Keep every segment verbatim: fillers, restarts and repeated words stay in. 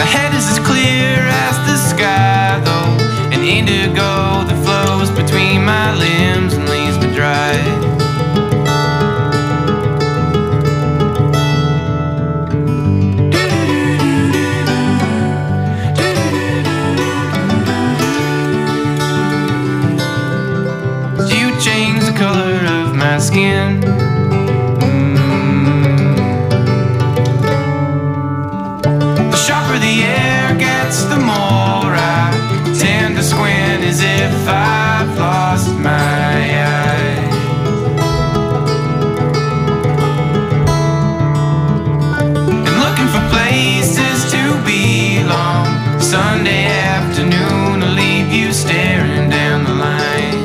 head is as clear as the sky, though, an indigo that flows between my limbs and leaves me dry. You change the color of my skin. The air gets, the more I tend to squint, as if I've lost my eye. And looking for places to belong. Sunday afternoon, I'll leave you staring down the line.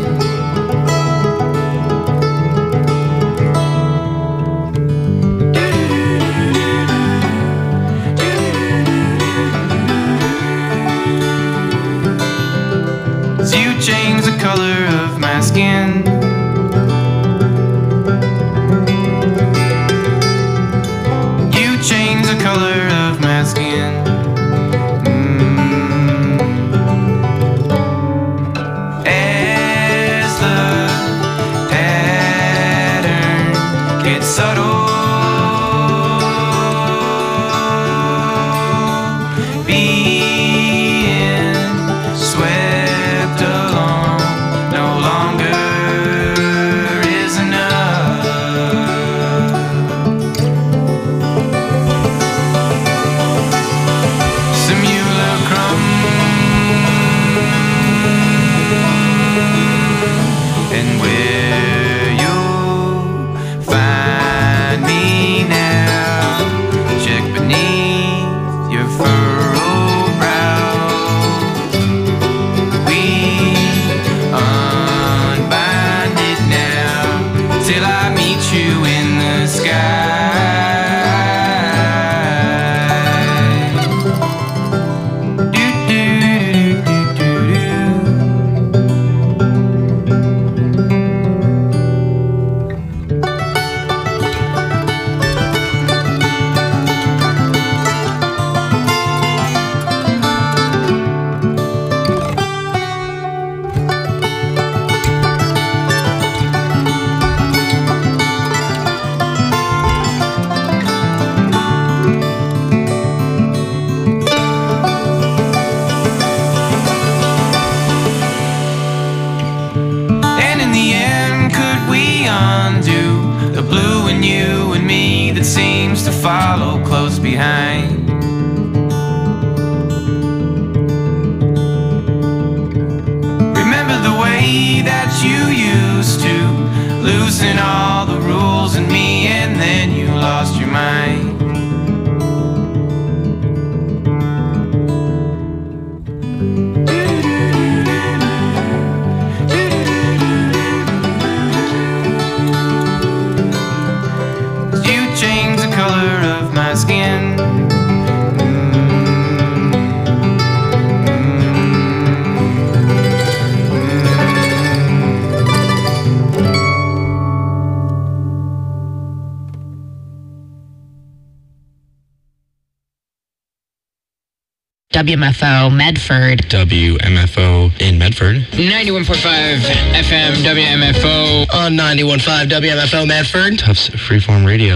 You change the color of my skin. You change the color of my skin. Mm. As the pattern gets subtle, being swept along no longer is enough. Simulacrum, and where you'll find me now, check beneath your furrowed brow. Unbind it now till I meet you in the sky. Do, do, do, do, do, and in the end, could we undo the blue in you and me that seems to follow close behind? Remember the way that you used to loosen all the rules in me, and then you lost your mind. You change the color of my skin. W M F O Medford. W M F O in Medford. ninety-one point five F M W M F O. On ninety-one point five W M F O Medford. Tufts Freeform Radio.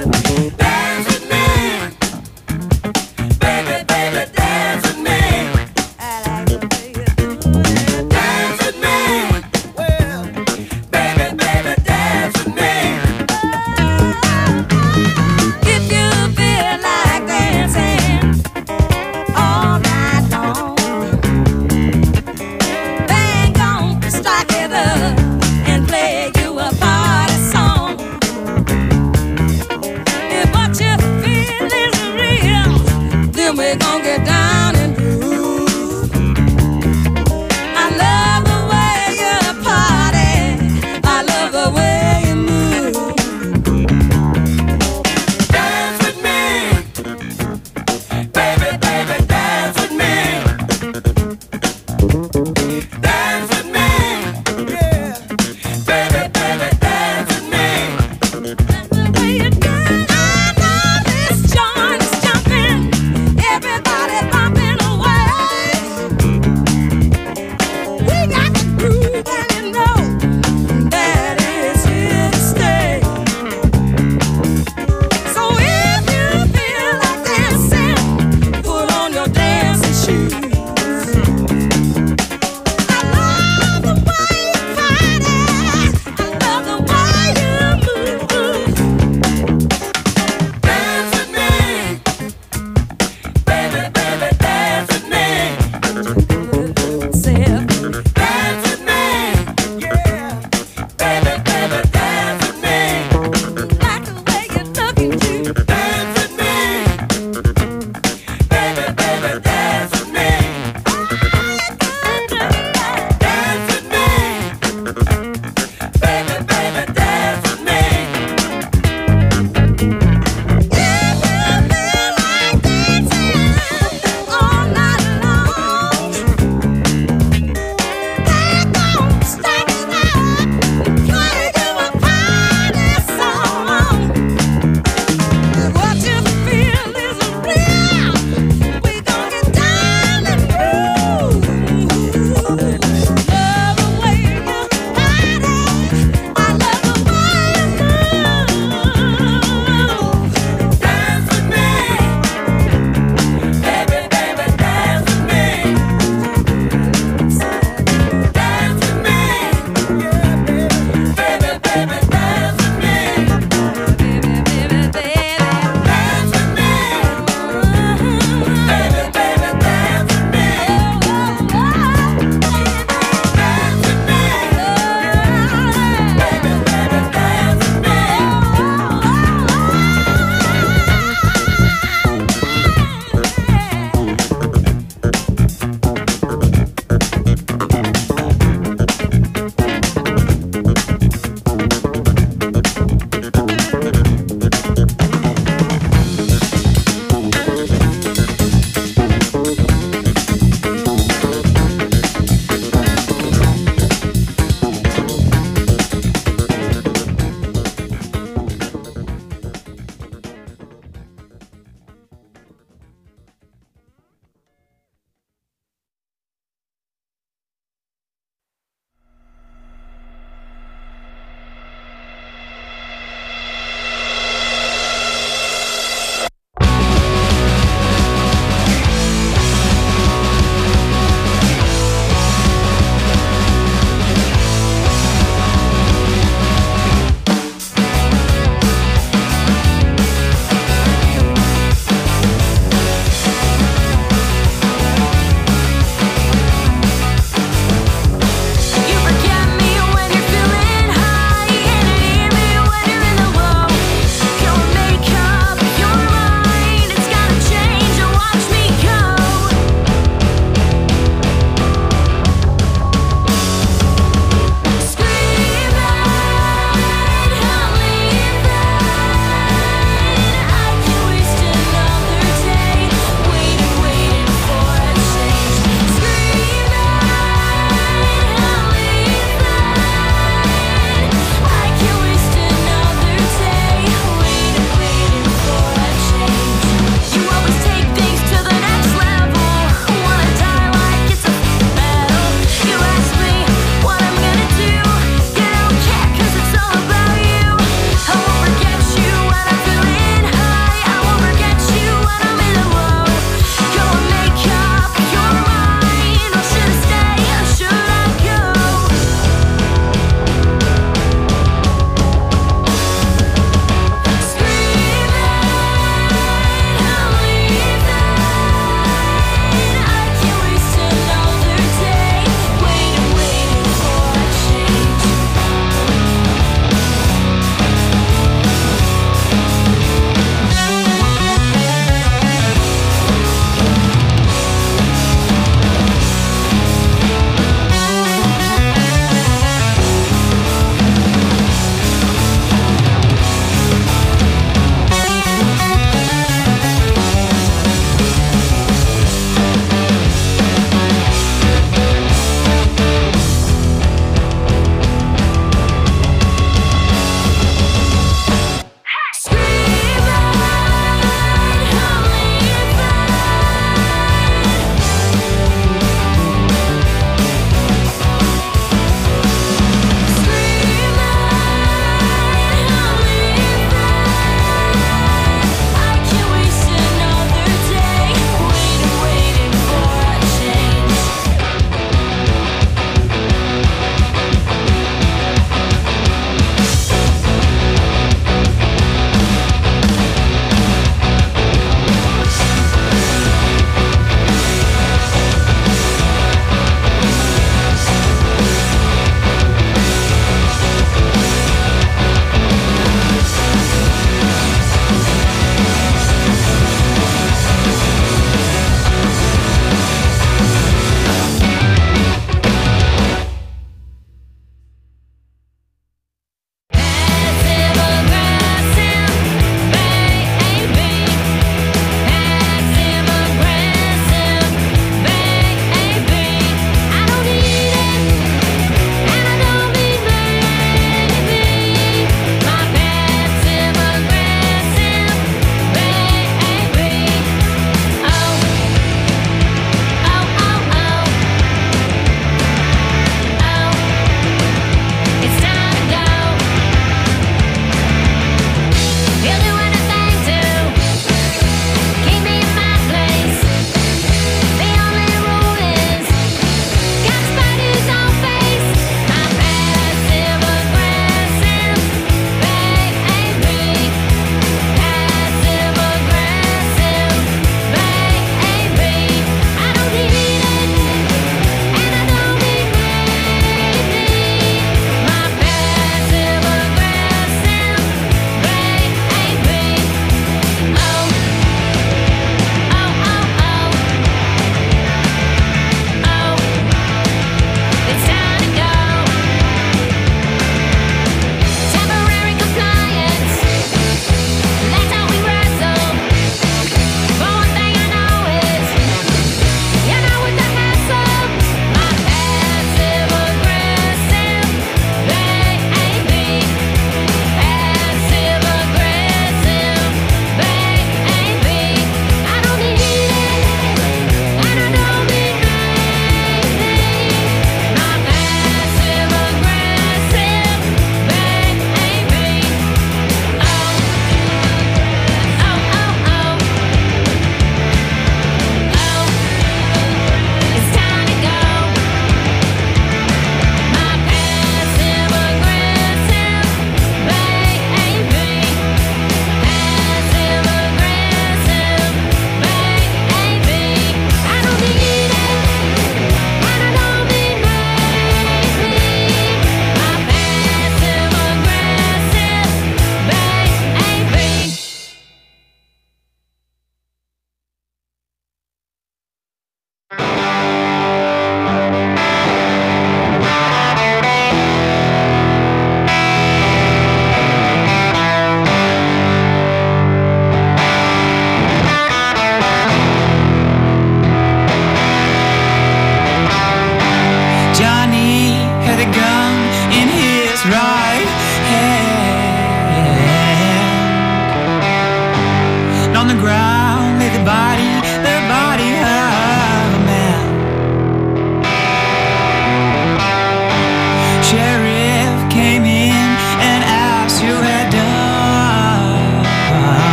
Dance with me.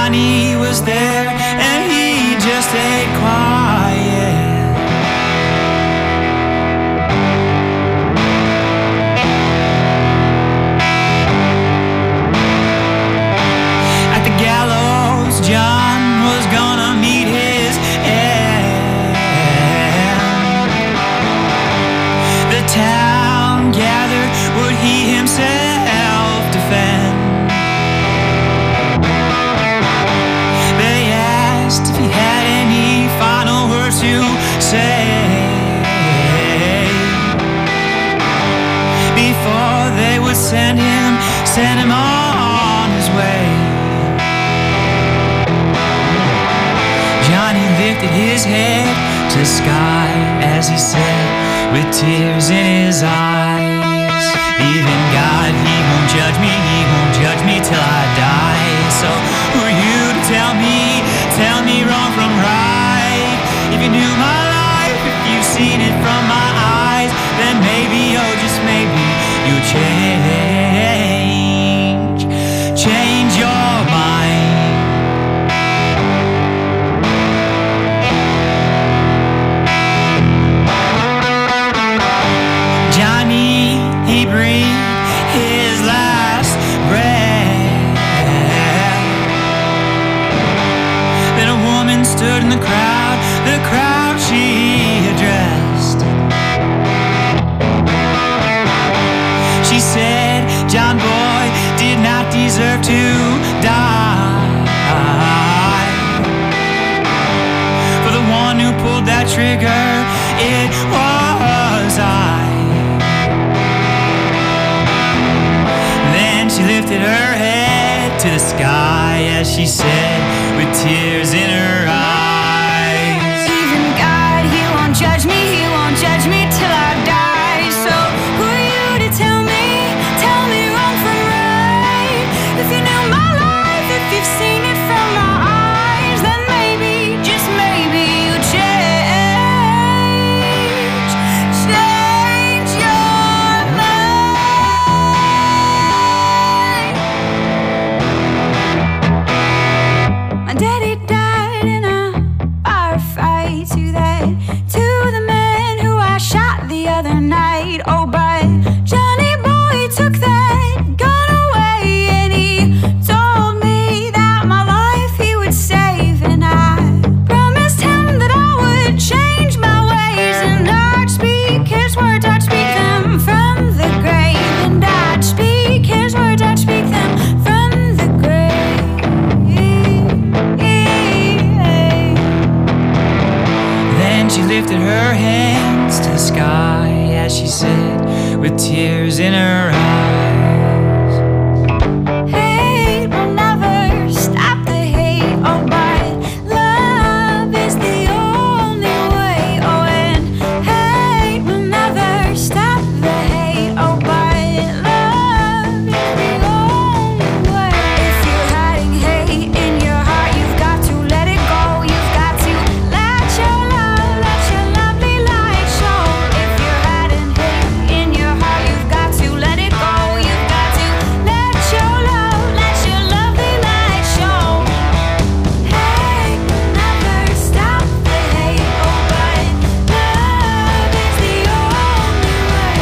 Johnny was there and he just stayed quiet. At the gallows, John was gonna meet his end. The town gathered, would he himself defend? They asked if he had any final words to say before they would send him, send him on his way. Johnny lifted his head to the sky as he said, with tears in his eyes, even God, he won't judge me, he won't judge me till I die. So who are you to tell me, tell me wrong from right? If you knew my life, if you've seen it from my eyes, then maybe, oh just maybe, you'll change, change your mind. Johnny, he breathed his last breath. Then a woman stood in the crowd, the crowd she addressed. She said, John boy did not deserve to die. For the one who pulled that trigger, it was I. She lifted her head to the sky as she said, with tears in her eyes, even God, he won't judge me, he won't judge me till I die. So who are you to tell me, tell me wrong from right? If you knew my life, if you've seen it from my eyes, then maybe, just maybe, you'll change, change your mind. My daddy died in a firefight. To that, to the man who I shot the other night. Oh, but Johnny boy took that gun away, and he told me that my life he would save. And I promised him that I would change my ways, and I'd speak his words, I'd speak them from the grave. And I'd speak his words, I'd speak them from the grave. Then she lifted her hands to the sky as she said, with tears in her eyes, Hate will never stop the hate, oh, but love is the only way. Oh, and hate will never stop the hate, oh, but love is the only way. If you're hiding hate in your heart, you've got to let it go. You've got to let your love, let your lovely light show. If you're hiding hate in your heart, you've got to let it go. You've got to let your love, let your lovely light show. Hate will never stop the hate, oh, but love is the only way.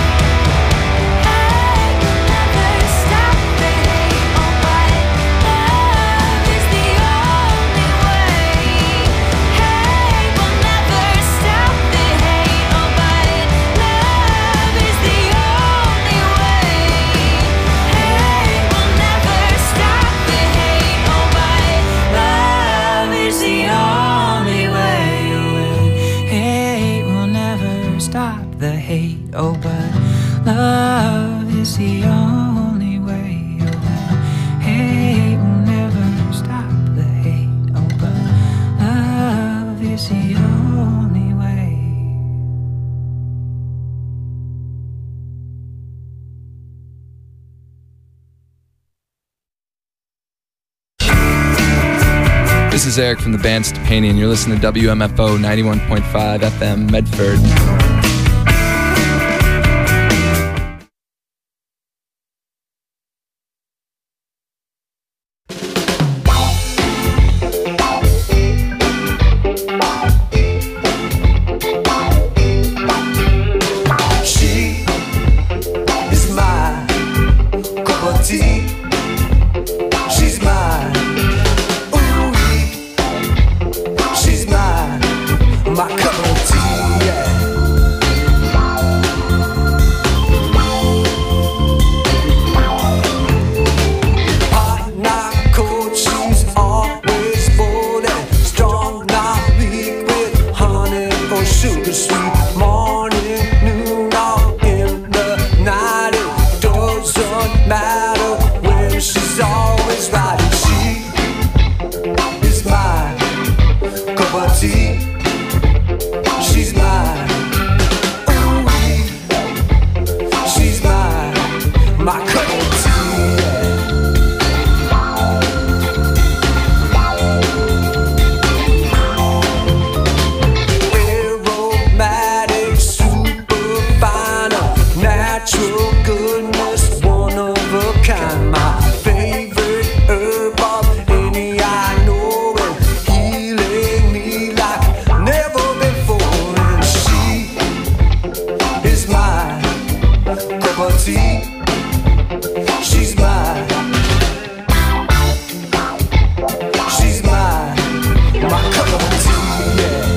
Hate will never stop the hate, oh, but love is the only way. Hate will never stop the hate, oh, but love is the only way. Hate will never stop the hate, oh, but love is the only way. hate will never stop the hate, oh but love is the only way. Oh, hate will never stop the hate, oh but love is the only way. This is Eric from the band Stepanian. You're listening to W M F O ninety-one point five F M Medford. tea. She's mine. She's mine. My cup of tea, yeah.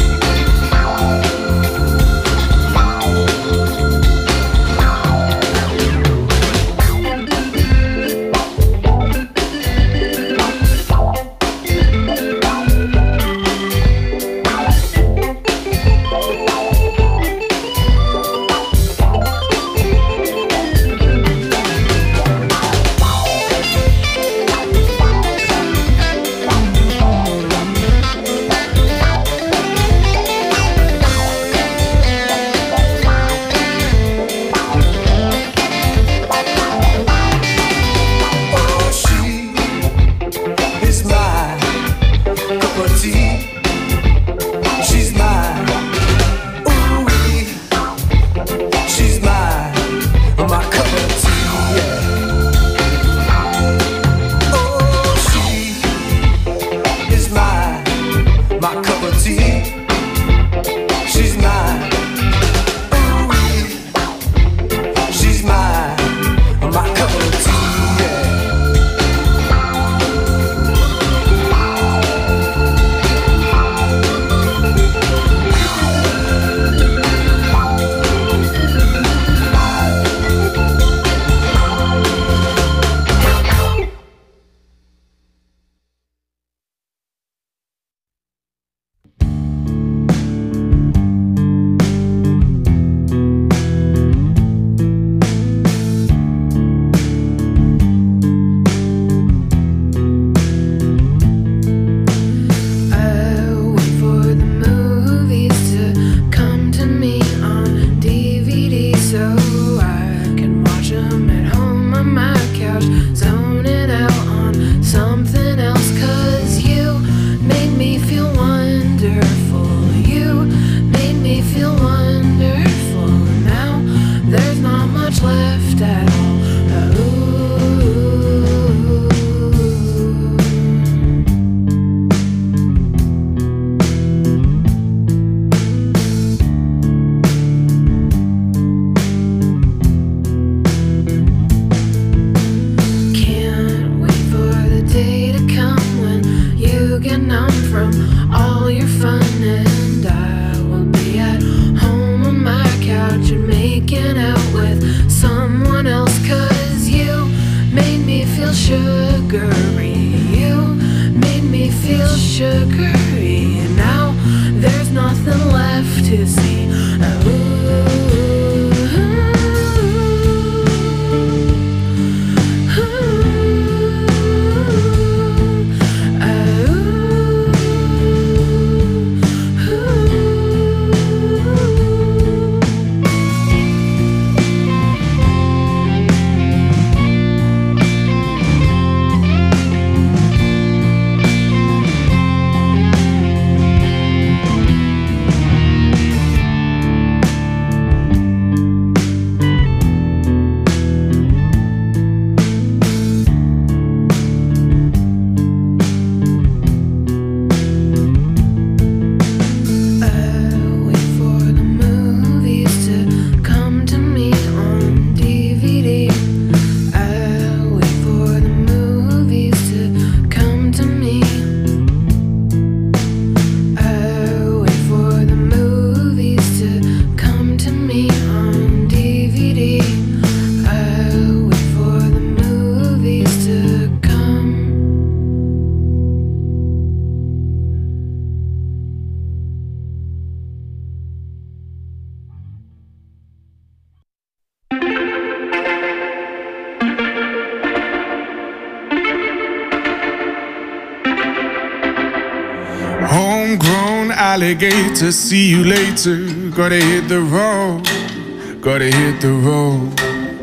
Alligator, see you later. Gotta hit the road, gotta hit the road.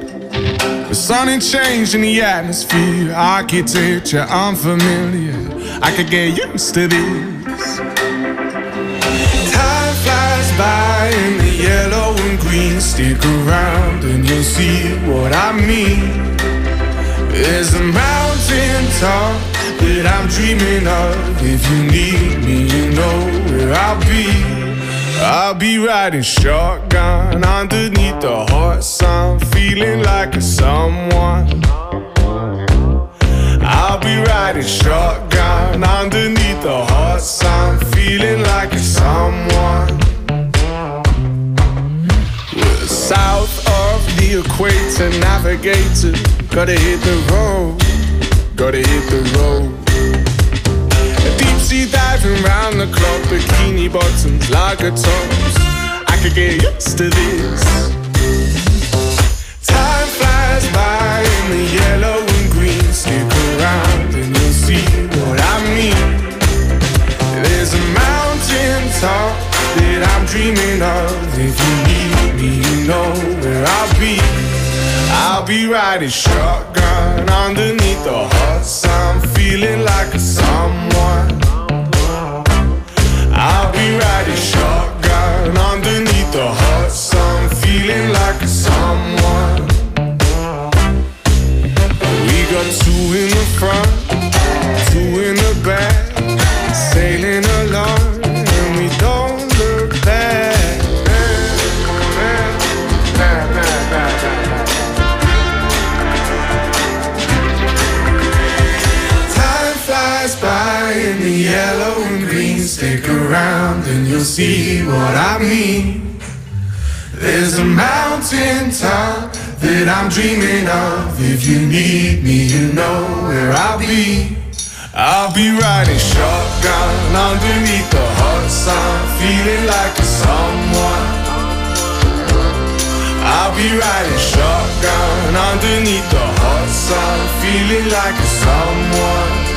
The sun ain't changed in the atmosphere. Architecture unfamiliar. I could get used to this. Time flies by in the yellow and green. Stick around and you'll see what I mean. There's a mountain top that I'm dreaming of. If you need me, you know where I'll be. I'll be riding shotgun underneath the hot sun, feeling feeling like a someone. I'll be riding shotgun underneath the hot sun, feeling like a someone. We're south of the equator, navigator. Gotta hit the road, gotta hit the road. Deep sea diving round the clock, bikini bottoms, lager tops. I could get used to this. Time flies by in the yellow and green. Stick around and you'll see what I mean. There's a mountain top that I'm dreaming of. If you need me, you know where I'll be. I'll be riding shotgun underneath the hot sun, feeling like a someone. I'll be riding shotgun underneath the hot sun, feeling like a someone. We got two in the front, two in the back, sailing along and we don't look back. By in the yellow and green, stick around and you'll see what I mean. There's a mountain top that I'm dreaming of. If you need me, you know where I'll be. I'll be riding shotgun underneath the hot sun, feeling like a someone. I'll be riding shotgun underneath the hot sun, feeling like a someone.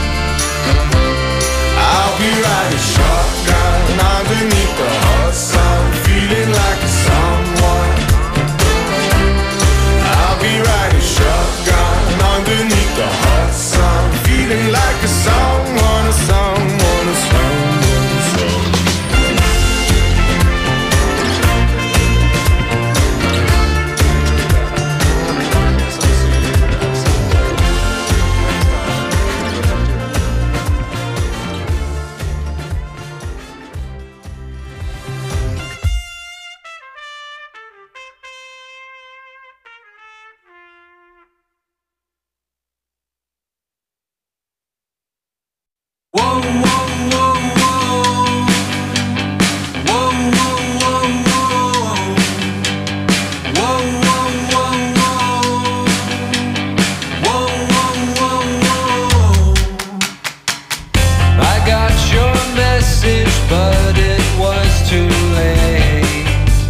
I'll be riding shotgun underneath the hot sun, feeling like a someone. I'll be riding shotgun underneath the hot sun, feeling like a someone, a someone, a someone, a someone. But it was too late.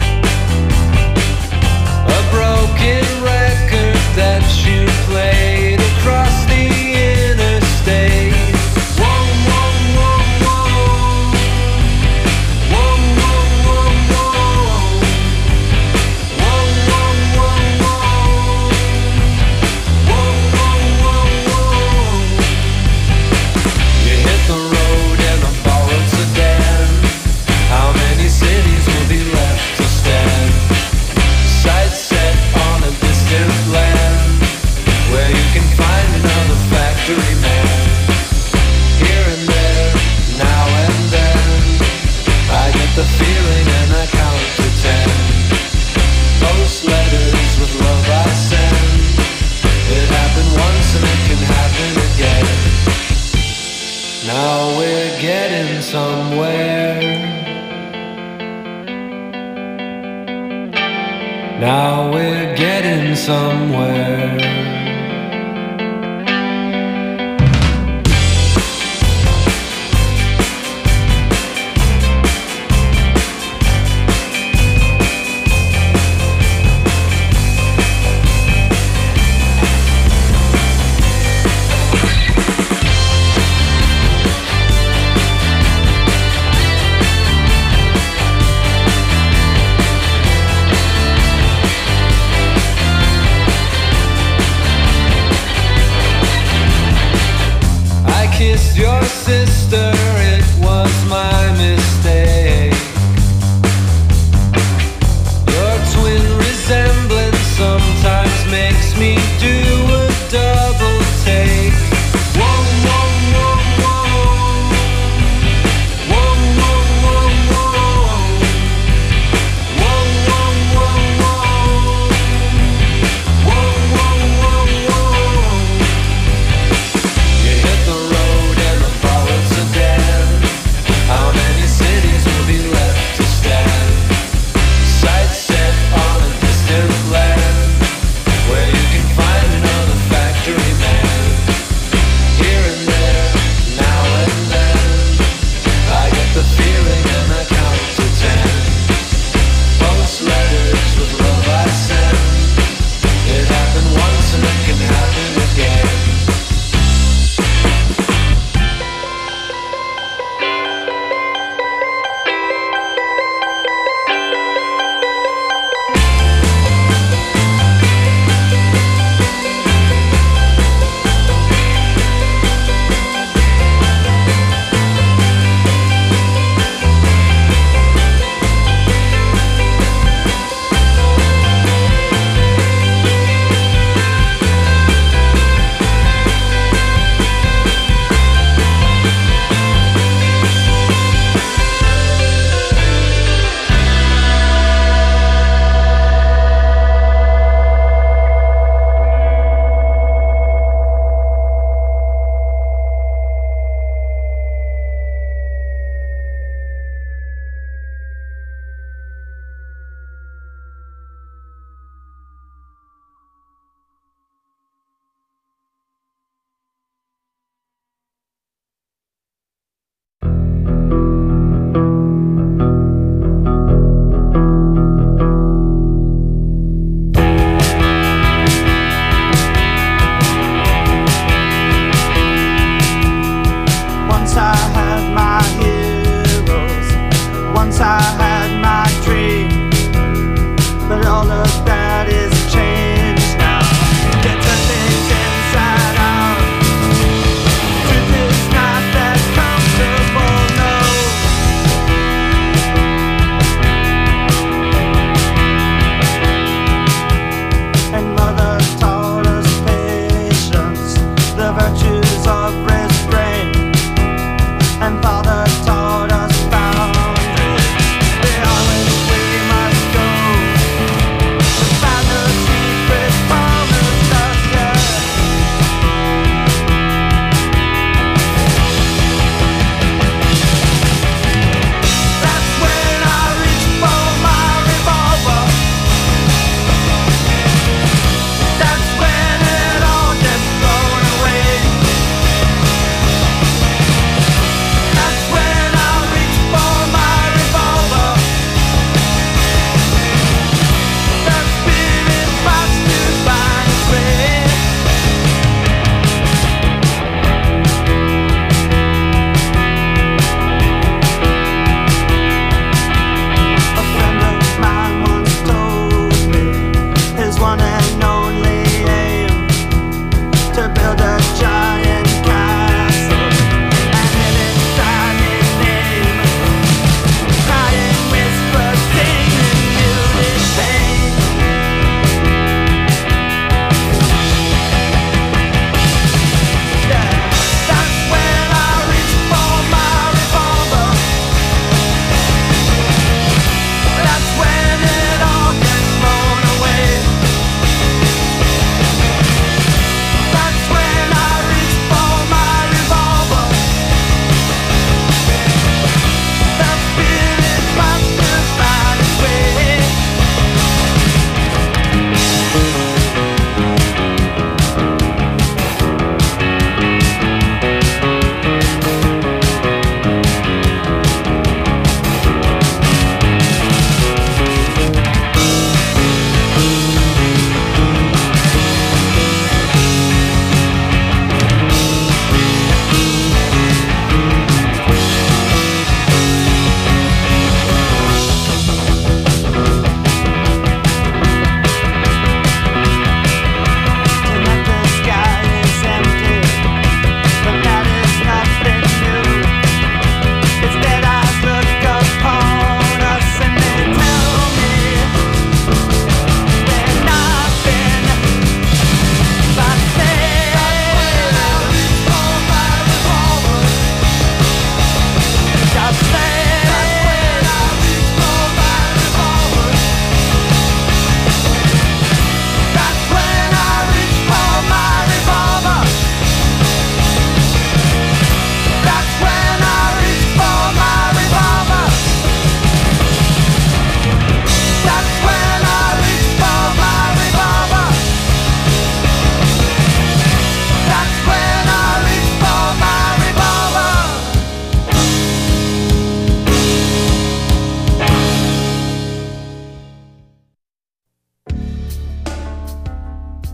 A broken record that you played across the interstate. Whoa, whoa, whoa, whoa. Whoa, whoa, whoa, whoa. Whoa, whoa, whoa, whoa. Whoa, whoa, whoa, whoa. You hit the road in a borrowed sedan. How many cities will be left to stand? Sights set on a distant land, where you can find another factory man. Here and there, now and then, I get the feeling and I count to ten. Post letters with love I send. It happened once and it can happen again. Now we're getting somewhere. Now we're getting somewhere.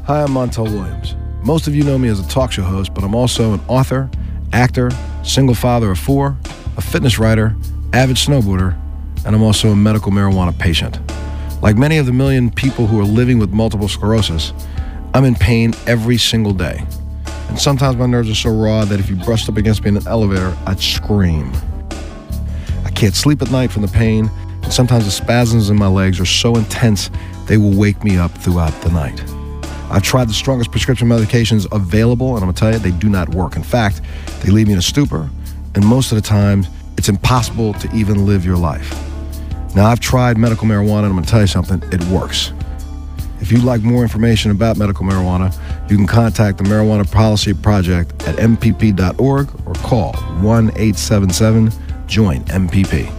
Hi, I'm Montel Williams. Most of you know me as a talk show host, but I'm also an author, actor, single father of four, a fitness writer, avid snowboarder, and I'm also a medical marijuana patient. Like many of the million people who are living with multiple sclerosis, I'm in pain every single day. And sometimes my nerves are so raw that if you brushed up against me in an elevator, I'd scream. I can't sleep at night from the pain, and sometimes the spasms in my legs are so intense they will wake me up throughout the night. I've tried the strongest prescription medications available, and I'm gonna tell you, they do not work. In fact, they leave me in a stupor, and most of the time, it's impossible to even live your life. Now, I've tried medical marijuana, and I'm gonna tell you something, it works. If you'd like more information about medical marijuana, you can contact the Marijuana Policy Project at M P P dot org or call one eight seven seven join M P P.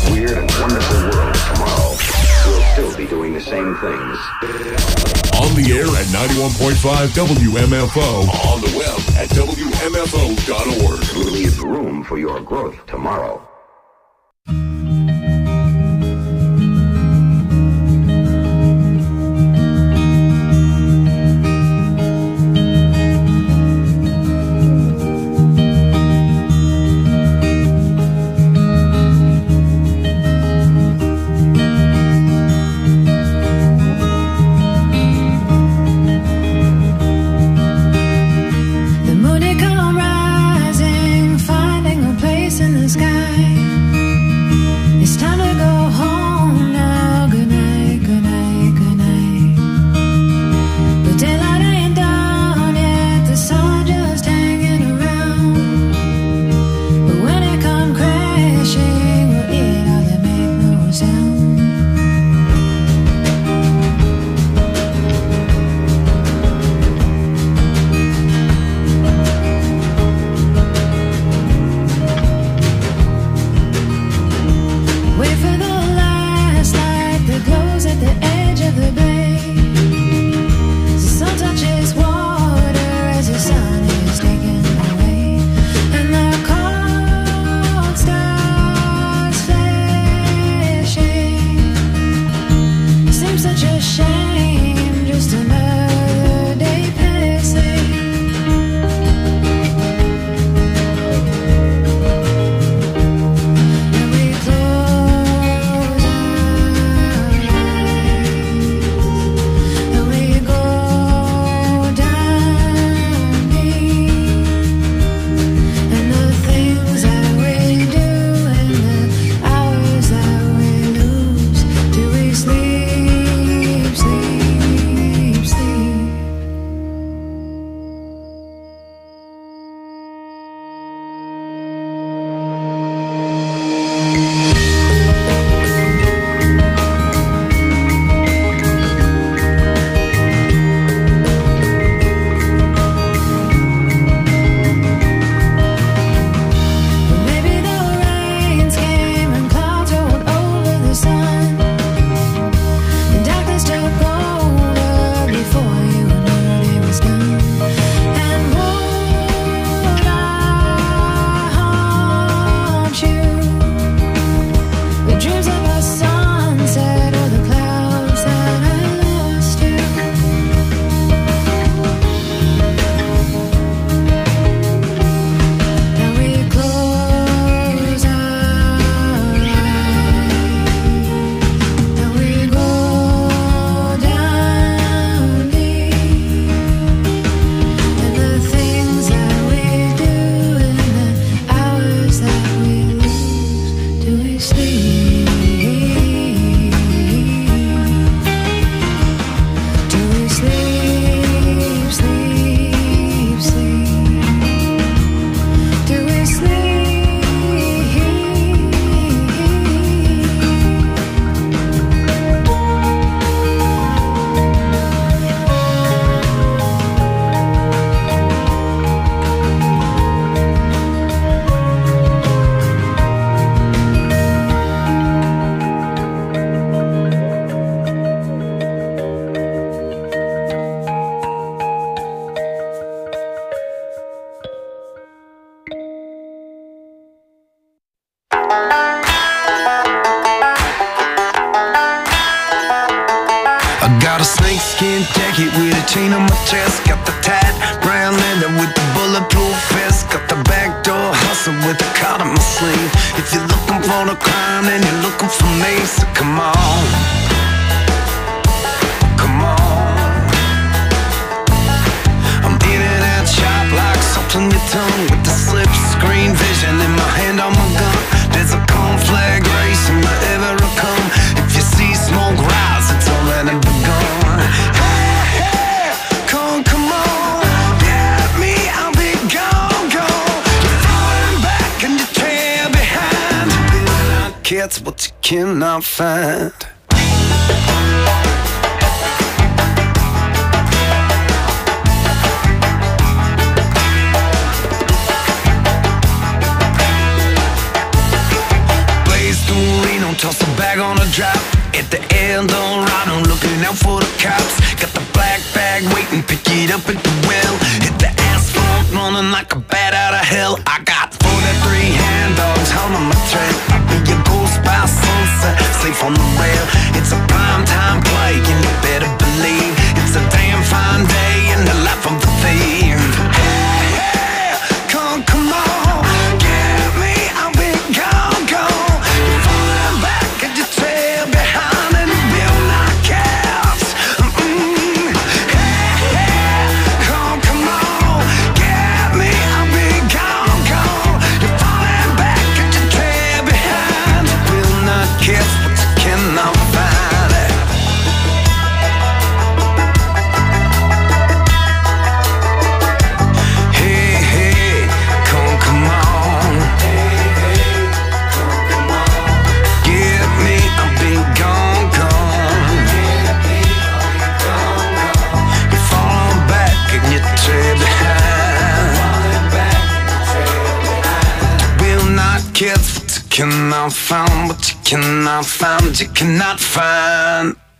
weird and wonderful world tomorrow, we'll still be doing the same things. On the air at ninety-one point five W M F O. On the web at W M F O dot org. Leave room for your growth tomorrow. chain on my chest, got the tight brown leather with the bulletproof vest, got the backdoor hustle with the card on my sleeve. If you're looking for the crime, then you're looking for me, so come on, come on. I'm in and out sharp like salt on your tongue, with the slip screen vision in my hand on my gun. There's a conflag racing wherever I come. If you see smoke rise, it's already begun. Hey, hey, come, come on, get me, I'll be gone, gone. You're falling back and you trail behind. You cannot catch what you cannot find. Blaze the arena toss a bag on a drop at the Eldorado, looking out for the cops. Got the black bag waiting, pick it up at the well. Hit the asphalt, running like a bat out of hell. I got forty-three hand dogs holding my trail. I'll be your ghost by sunset, safe on the rail. It's a prime time play, and you better believe it's a damn fine day in the life of the thief. Hey, hey, come, come on, get me, I'll be gone, gone. You're falling back and you trail behind and you will not catch. Mm-mm. Hey, hey, come, come on, get me, I'll be gone, gone. You're falling back and you trail behind. You will not catch what you cannot find. Kids, what you cannot find, what you cannot find, what you cannot find.